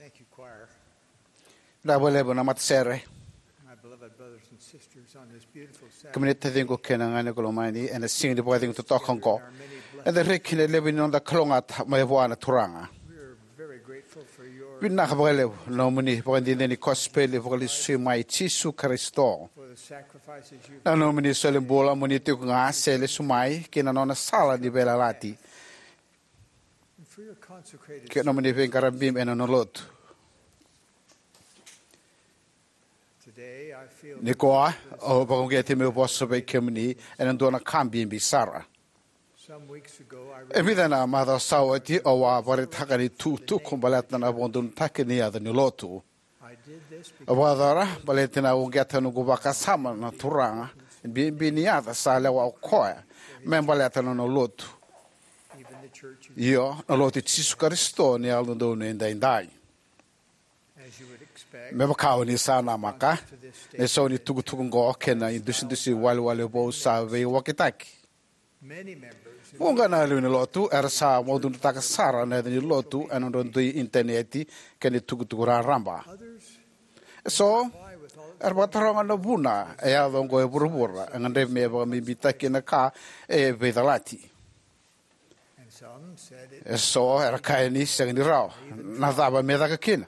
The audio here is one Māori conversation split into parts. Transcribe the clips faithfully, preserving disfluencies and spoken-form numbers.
Thank you, choir. Labo-labo na matsere. My beloved brothers and sisters, on this beautiful Sabbath Community day, dingo kena ngane kolomani and sing the boy thing to talk on go. our many And the blessings, rekin living on the klongat my wana turanga. we are very grateful for your Binakabale no muni pandi ni kospel voli sumai Jesu Christo. for the sacrifices you've Na no muni solembola muni tu nga sele sumai kina nona sala di bela lati. and for your consecrated Ke no muni vengarabim and no lot. today. I feel Nikoa o bagongeti me bosso be kemni and dona kambi bisara. some weeks ago I E read vida na mada sawati o wa vare takani tu tu kumbalat na bondun takini ada ni lotu. I did this O because wa dara baletina o geta no gubaka sama na turanga. Bi biniata sale wa koya. Men baleta no lotu. even the church, is- Io no lotu Jesu Cristo ni aldo do ne ndai. as you would expect, Me bakao ni sana maka. to this state, Ne so ni tugu tugu ngo kena indusin disi wale wale bo sa ve wakitaki. many members in Bunga na lu ni lotu era sa modun taka sara na ni lotu ano don do interneti keni tugu tugu ra ramba. others So comply with all er bataranga na buna e a dongo e burubura ngande me ba mi bitaki na ka e vedalati. and some said it. E so era kai ni sengni rao na daba me da kina.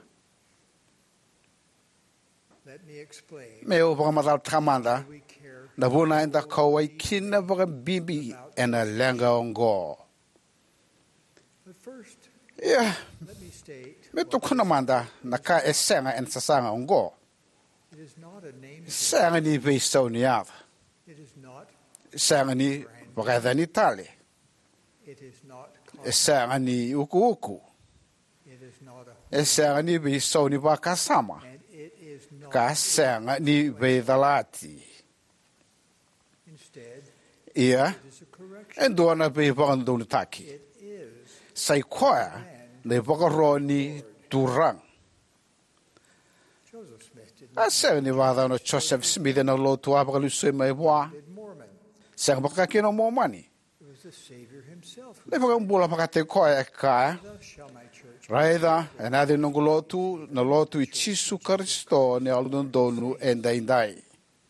Let me explain Me o ba madal tramanda why we care na buna inda kawai kina ba bibi ena lenga ongo. but first Yeah, let me state me to kuna manda na ka e senga en sasanga ongo. it is not a name Senga ni ve so ni ava. it is not Senga ni bagada ni tale. it is not E senga ni uku uku. it is not a E senga ni ve so ni ba kasama. and it is not Ka senga ni ve dalati. instead Ia, it is a correction e doana ve bagandun taki. it is Sai koa, le bagaroni durang. Joseph Smith did A senga ni vada no Joseph Smith na lotu abagalu se mai boa. did Mormon Senga baka kino mo mani. it was the Savior himself who Le bagambula pakate koa e ka. thus shall my church Raida, e nade nungu lotu, na lotu I Jesu Christo ne aludun donu e ndai ndai.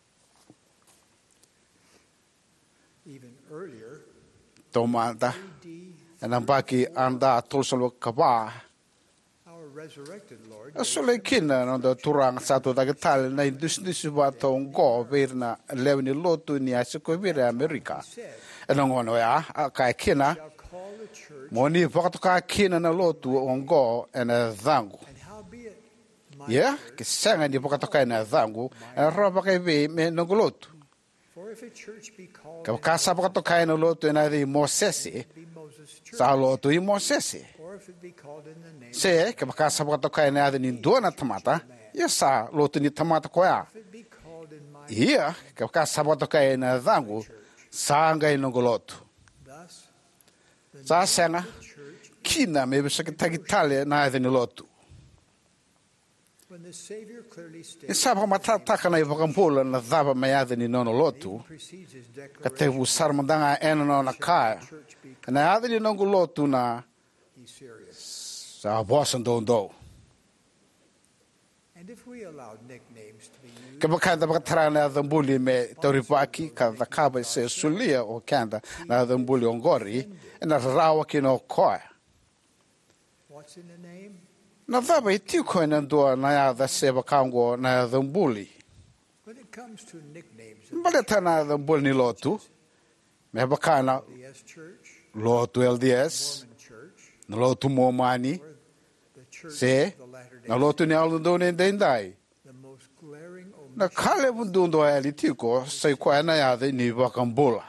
even earlier Tomanda, A D e nambaki anda tulsalo kaba. our resurrected Lord A sole kina no da turang satu tagital na industri bato ngo verna levni lotu ni asiko vira Amerika. said E nongono ya, a kai kina, shall call the church moni vakato ka kina na lotu ongo e na dhangu. and howbeit my Yeah, church, ki sanga ni vakato ka na dhangu, e roba kai ve me nongo lotu. for if a church be called Ka kasa vakato ka na lotu e na di Mosesi, it be Moses' church sa lotu I Mosesi. or if it be called in the name Se, ka kasa vakato ka na di dona tamata, ya sa lotu ni tamata ko ya. if it be called in my Ia, ka kasa vakato ka na dhangu, sanga I nongo lotu. thus the Sa sanga, church kina me bisa ki tagitale na di lotu. when the Savior clearly Ni states saba matataka na ivakampula na dhaba mayada ni nono lotu, precedes his ka te declaration usar mandanga eno no na kaya. church be Na yada ni nongo lotu na he's serious sa bosan do do. and if we allowed nicknames to be used Ka bakanda bakatara na dhambuli me tauripaki ka dhakaba se sulia o kanda na dhambuli ongori, na rawa kino koya. what's in the name Na dhaba iti koe na ndua na yada se bakango na dhambuli. when it comes to nicknames of Mbaleta na dhambuli ni lotu, me bakana L D S church lotu L D S, Mormon church na lotu Momani, or the church se, of the Latter-day na lotu ni aldo ne dendai. the most glaring Na omission kale bundundo a elitiko, sai koe na yada ni bakambula.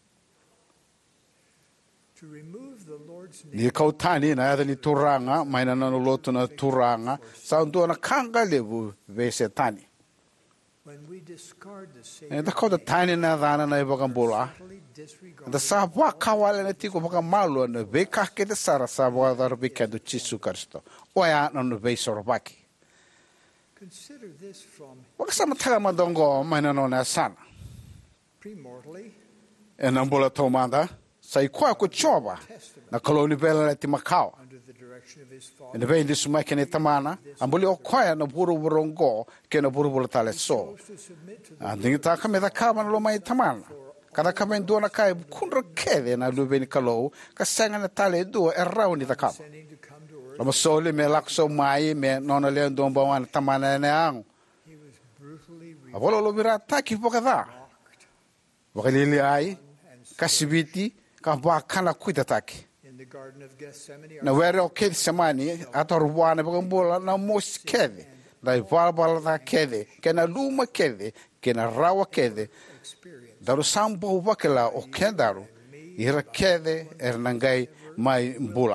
to remove the Lord's name Ni kautani na yada ni turanga, maina na lotu na turanga, sa untua na kanga levu ve se tani. when we discard the E Savior da kauta tani na dhana na ibakambula. totally disregard Da sa wa kawale na tiko baka malu na ve kake de sara sa wa dar bika do Jesu Kristo. Oya na no ve sorobaki. consider this from Waka sa mataga madongo maina no na sana. premortally E na mbula tomanda, sa i koa ko chova na kaloni bela le timakao under the direction of his e father. ne vei disu mai kene tamana ambuli o koa na buru burongo ke na buru buru tale so To submit to the andingi ta kame da kama na lo mai tamana kada kame ndona kai kunra kede na lu veni kalou ka sanga na tale do e rauni da kama sending to come to earth, lama soli me lakso mai me nona le ndomba wana tamana ne ang he was brutally re- avolo lo vira taki poka da wakalili ai kasibiti ka ba kana kuita taki in the Garden of Gethsemane. na were o kedi samani ator wana poka mbola na mos kede dai valbala da kede kena luma kede kena rawa kede Experience daru sambo wakela o kendaru ira kede er nangai mai mbula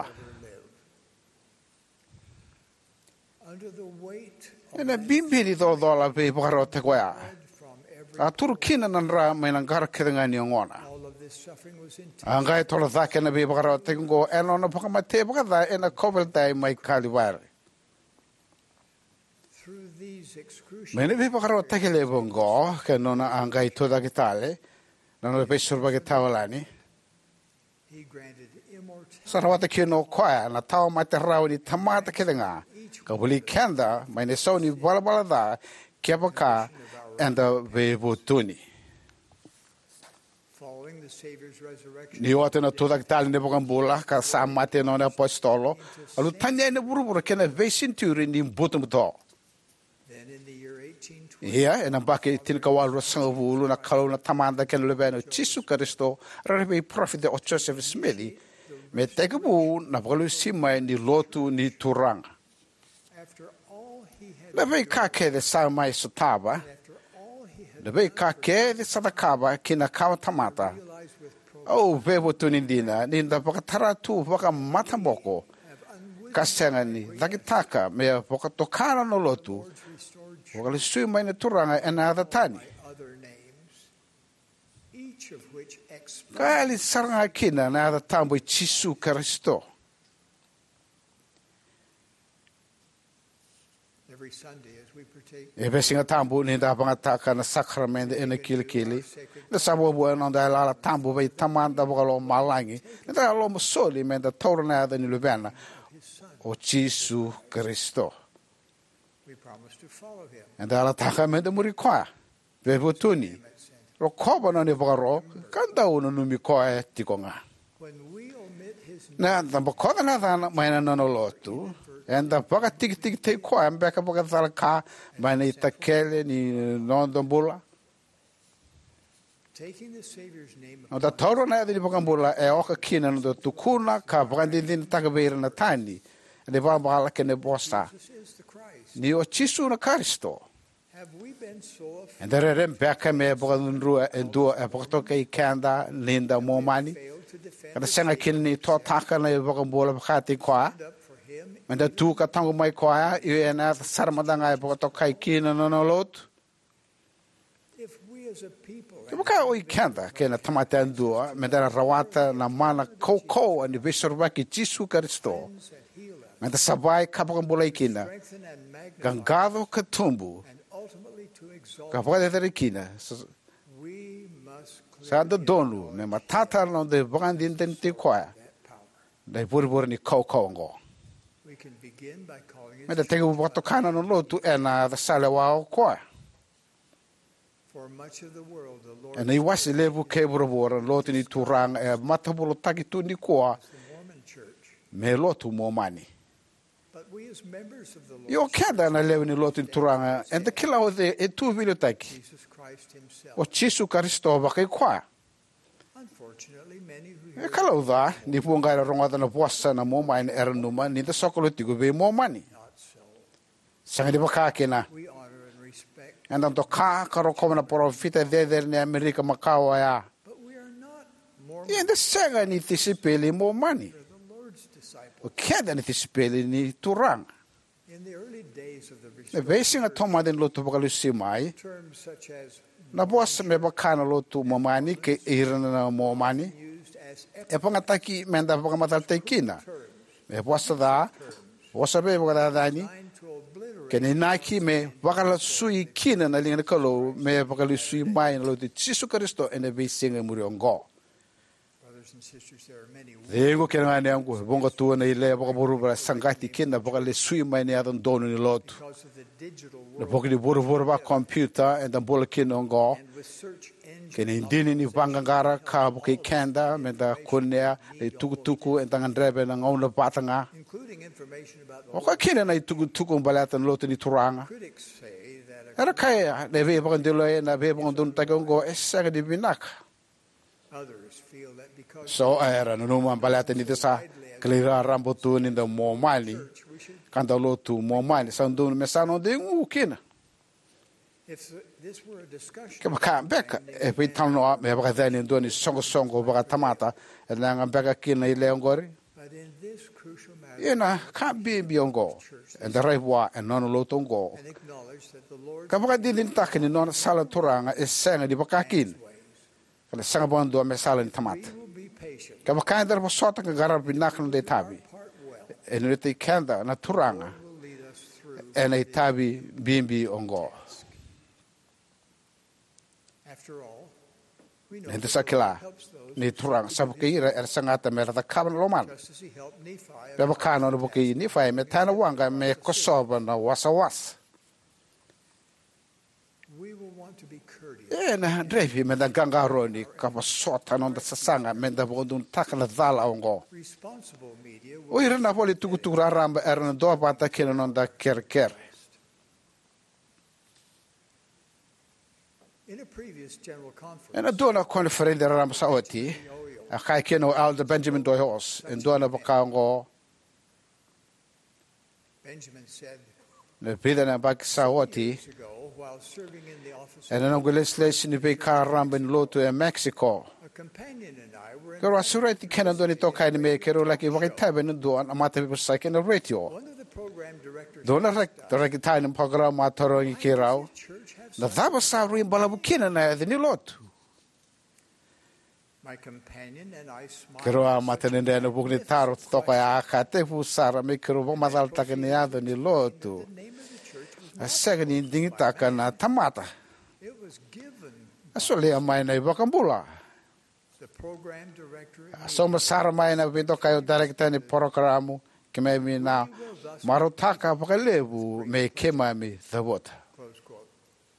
under the weight ena bimbiri do dola pe pokaro te koia from every a turu kina nan ra mai nan gara kede ngani ngona all of this suffering was intense. angai tola da kena be pokaro te ngo eno na poka mate poka da ena kovel dai mai kaliware Through these excruciating mene be pokaro te kele bongo ke nona angai toda kitale nana be surba ke tawalani he granted immortality sarawata kino koia na tawa mate rauni tamata kede nga ka buli kenda mai ne soni bala bala da kepaka enda be botuni following the Savior's resurrection. ni wate na toda kitale ne poka mbula ka sa mate no na apostolo alu tanya ne buruburu kena ve sinturi ni mbutu mbuto Then in the year eighteen twenty, ia e na bake tin ka walu sanga vulu na kalau na tamanda ke le beno Jesu Kristo rebe prophet o Joseph Smith me teke bu na bolu sima ni lotu ni turanga after all he had le be ka ke de sa mai sotaba after all he had le be ka ke de sadakaba kina kawa tamata realized with pro o bebo tunindina ni nda baka taratu baka matamboko have unwittingly kasengani dakitaka me baka tokana no lotu restored baka le sui mai na turanga ena da tani other names, each of which express kali saranga kina na da tambo Jesu Kristo every Sunday as we partake e be singa tambo ni da banga taka na sacrament ena kili kili na sabo bo no da la tambo be tamanda baka lo malangi na lo mosoli me da torna da ni lubana his Son. o Jesu Kristo We promise to follow him. and ala taka me da muri kwa be botuni ro koba no ne baka ro kanda uno numi kwa e tikonga When we omit his name, na da baka na da na mai na no lotu and da baka tik tik te kwa mbeka baka tala ka mai ni takele ni nondombula taking the Savior's name no da toro na di baka mbula e oka kina no do tukuna ka baka din din taka beira na tani de ba bala ke ne bosta Jesus is the Christ. ni o Jesu na Kristo Have we been so offended, and there rem beka me baka nru e do e baka to kai kanda linda momani failed to defend kada the senga Savior, kin ni to taka na baka mbula baka ti kwa stand up for him? manda tu ka tango mai kwa i e na sarmadanga e baka to kai kina no no lot If we as a people Ke baka o i kanda ke na tamata andua me dara rawata na mana koko ani besorba ki Jesu Kristo cleanse and heal us, me da sabai ka baka mbula kina strengthen and magnify, gangado ka tumbu and ultimately to exalt, ka baka de kina we must sa clear da donu me matata no de baka din den ti kwa that power. dai bur bur ni koko ngo We can begin by calling me da it te bu baka kana no lotu e na da sale wa o kwa for much of the world, the Lord e nei wasi levu ke bur bur lotu ni turang e matabulo taki tu ni kwa is the Mormon Church. me lotu mo mani But we as members of the Lord, Yo kenda na lewe ni lotu ni turanga e da kila o de e tu vilo taki Jesus Christ himself. o Jesu Kristo ba kai kwa Unfortunately, many who e hear kala uda ni punga ra ronga na bossa na mo mai era numa ni da sokolo tigo be mo mani not so, sanga di baka kena we honor and respect, anda to ka karo ko na profita de de ni America makawa ya but we are not more e da sanga ni tisipeli mo mani the Lord's disciples. o kenda ni tisipeli ni turanga In the early days of the e vesi nga toma den lotu baka lusi mai terms such as na bossa me baka na lotu mo mani ke irana na mo mani used as e panga taki menda baka matal tekina terms me bossa da bossa be baka da ni designed to obliterate ke ni naki me wakala sui kina na linga kalo me wakala sui mai na lo de Jesu Kristo ene be singa muri ongo brothers and sisters, there are many Dengo kena ngani angu bonga tua na ile boka boru bara sangati kina boka le sui mai ni adon donu ni lotu. because of the digital Na world boka ni boru boru ba computer and dan bola kina ongo. and with search engines. Kena indini ni bangangara ka boka i kenda me da kunea le tuku tuku and tangan drebe na ngauna batanga. including information about the Boka kina na i tuku tuku mbalata lotu ni turanga. critics say that Era kaya le ve boka ndilo e na ve boka ndun taga ongo esanga di binaka. others feel that because So era no numa mbalata ni tesa kalira rambo tu ni da mo mali. church, we should, Kanda lotu mo mali sa ndun me sa no de ngu kina. if this were a discussion, Ke baka beka e pe tano me baka dani ndoni songo songo baka tamata e nga beka kina ile ngori. but in this crucial matter, Ina ka bi bi ongo. E da raibwa e non lotu ngo. and acknowledge that the Lord Ka baka dilin takini non sala turanga e senga di baka kin. ways, Kala sanga bondo me sala ni tamata. we will be patient, Ka baka ndar bo sota ka garar binakno de tabi. part well, E no te kenda na turanga. will lead us through. E na tabi bimbi ongo. After all, we know Nende that sa the Lord kila helps those ni turang sa buki ira er sangata me rata kaban loman. just as he helped Nephi. Beba kano no buki ni fai me tana wanga me kosoba na wasa was. We will want to be courteous, E na drevi me da ganga roni ka pa sota no da sasanga me da bodun takala dala ongo. responsible media O will ira na poli tuku tuku ramba er na do bata kino non da ker ker. in a previous general conference. E na do na konferende ramba sa oti. A kai kino Alda Benjamin Doyos. E do na baka ongo. Benjamin said Ne pida na baki sa oti. years ago, while serving in the office, E na nongo legislation ni pe ka ramba in lotu e Mexico. a companion and I were in Kero asurati kena do ni toka ni me kero laki waki tabe ni do an amata pe sa kena radio. one of the program directors. Do na rek do rek tai ni programa toro i kirau. Church have Na daba sa rin balabu kena na e ni lotu. my companion and I smiled. Kero a mata ni ndena buk ni taro toka ya aka te fu sara me kero bo madal taka ni ado ni lotu. The name of the church was A not, sega ni dingi taka na tamata. it was given. A so lea mai na i wakambula. The program director A so ma sara mai na vindo kayo direkta ni programu ke me mi na marotaka pakalebu me kema mi dhabota. close quote.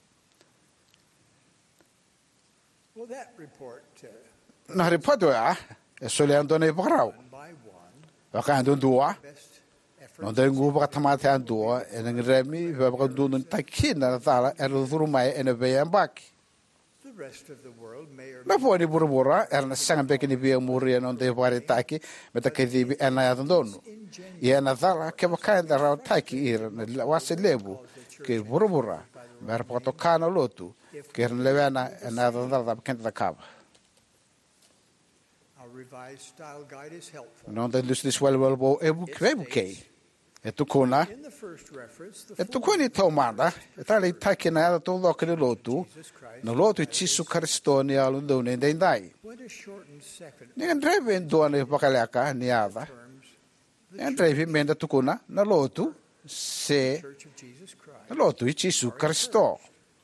Well, that report, uh, Na ripoto ya, e so lea ando na i pakarau. one by one, Waka ando ndua, best effort. no de ngu baka tamate andua, e nang remi, waka ndu takina na tala, e lo dhuru mai e na vea mbaki. The rest of the world may or Na may po ni burubura, e na sanga beki ni vea muri e non de wari taki, me ta kedibi e na yadondonu. I e na thala, ke waka enda rao taki ira, na wase lebu, ke burubura, me rapato kana lotu, ke na lewena e na yadondala kenta da kaba. our revised style guide is helpful. Non de lus dis wel wel bo e buk e buke. E tu kona, In the first reference, the e tu full koni tau manda, e tali taki na yada tau loka ni lotu, Jesus Christ na lotu i Chisu Karisto ni alu ndau ni ndai ndai. went a shortened second Ni kan drive in doa ni pakaleaka ni yada. terms, Ni kan drive in menda tu kona, na lotu, se, Church of Jesus Christ, na lotu i Chisu Karisto.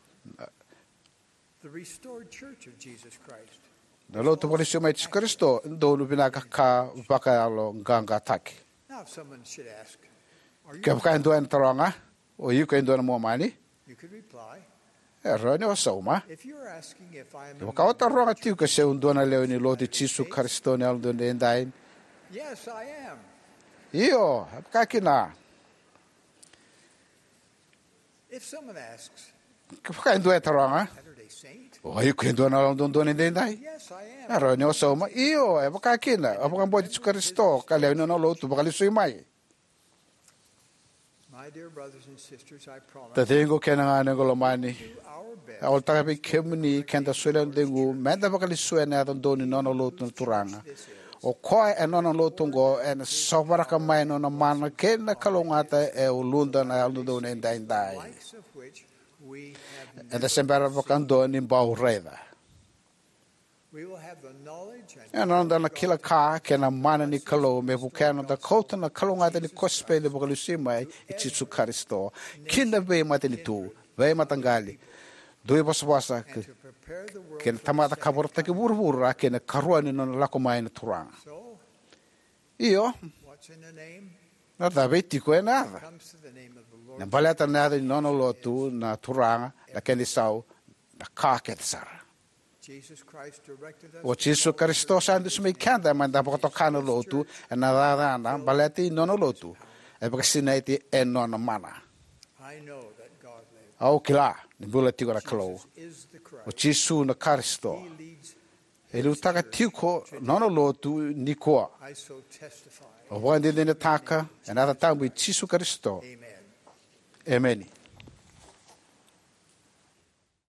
the restored Church of Jesus Christ. Na lotu pali siya mai Chisu Karisto, ndau ni binaka ka pakayalo nganga taki. Now, if someone should ask, are you? Kaya pakain doa ni taronga, o yu kain doa na mua mani, You could reply, e roa ni o sauma. if you're asking if I am. Kaya a pakain member- taronga tiu ka siya undoa na leo ni lotu i Chisu Karisto ni alu ndau ni ndai. Yes, I am. Iyo, pakakina. If someone asks, Kaya pakain doa taronga, Saturday Saint? o yu kain doa na alu ndau ni ndai. Yes, I am. Aro ni o sauma, iyo, e pakakina. O pakan bodi Chisu Karisto, ka leo ni no lotu, pakalisui mai. My dear brothers and sisters, I promise Ta tengo kena nga nengo mani. to do our best Awal taka pi kemuni kenta suela ndengu menda bakali sue na aton doni nono lotu na turanga. O koe e nono lotu ngo e na sobaraka mai nono mana kena kalongata e ulunda na aldo doni endai endai. likes of which we have. E da sembara bakan doni mbau reda. We will have the knowledge and E nono da na kila ka kena mana ni kalo me bukeno da kouta na kalongata ni kospe le bakali sui mai i Chisu Karisto. Kinda vei mate ni tu, vei matangali. Dui wasawasa and ke to prepare the world ke na for tamata the kabora second take coming. burubura ke na karua ni no lako mai na turanga. So, Io, what's in the name? na da veti ko na ada. Comes to the name of the Lord. Na baleta na ada no no lotu na turanga na ke ni sau na ka ke sara. Jesus Christ directed us. O to Jesu call Kristo the sa church ndu his sumai name. kanda man da bako kana lotu na da na baleti no no lotu. E baka sinaiti e no na mana. I know that God lives. Au kila ni bula tiko na klo. Jesus is the O Christ. Jesu na Kristo. He leads. E lu taka tiko no no lotu ni koa. I so testify. O wande dene taka e nada tambu i Jesu Kristo. Amen. Amen.